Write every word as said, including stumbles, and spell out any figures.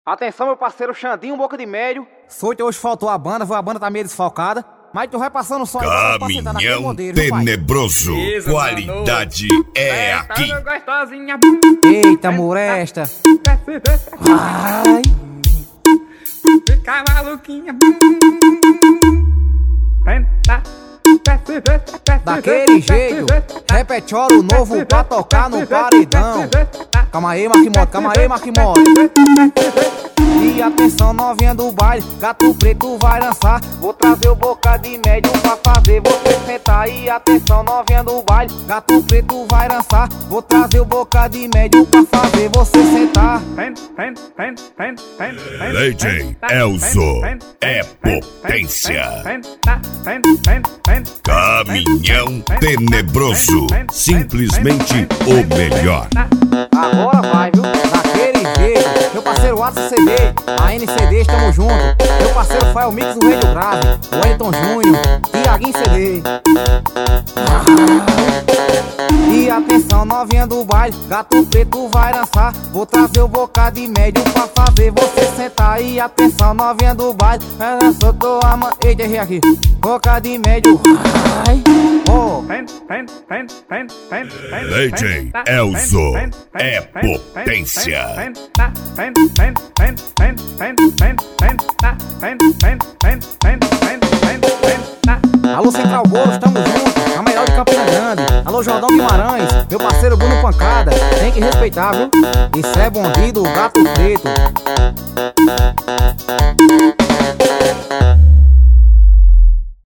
Atenção, meu parceiro Xandinho, boca de médio. Soito, hoje faltou a banda, a banda tá meio desfalcada. Mas tu vai passando só aí. Caminhão modelo, tenebroso, isso, qualidade mano. É aqui. Eita, Muresta. Vai. Fica maluquinha. Daquele jeito, repertório novo pra tocar no paredão. Calma aí, Marquimoto, calma aí, Marquimoto. E atenção, novinha do baile, gato preto vai dançar. Vou trazer o boca de médio pra fazer você sentar. E atenção, novinha do baile, gato preto vai dançar. Vou trazer o boca de médio pra fazer você sentar. D J Elzo é potência. Caminhão tenebroso, simplesmente o melhor. Agora vai, viu? Daquele jeito. Meu parceiro Watson C D, a N C D, estamos juntos. Meu parceiro Fael Mix, o Rei do Grave, o Wellington Júnior, Tiaguinho C D. E atenção, novinha do baile, gato preto vai dançar. Vou trazer o boca de médio pra fazer você sentar. E atenção, novinha do baile, ela soltou a mão. Eita, errei aqui. Boca de médio. Ai, oh. D J Elzo é potência. Alô Central Bolos, tamo junto, a melhor de Campina Grande. Alô Jordão Guimarães, meu parceiro Bruno Pancada. Tem que respeitar, viu? Isso é bandido, gato preto.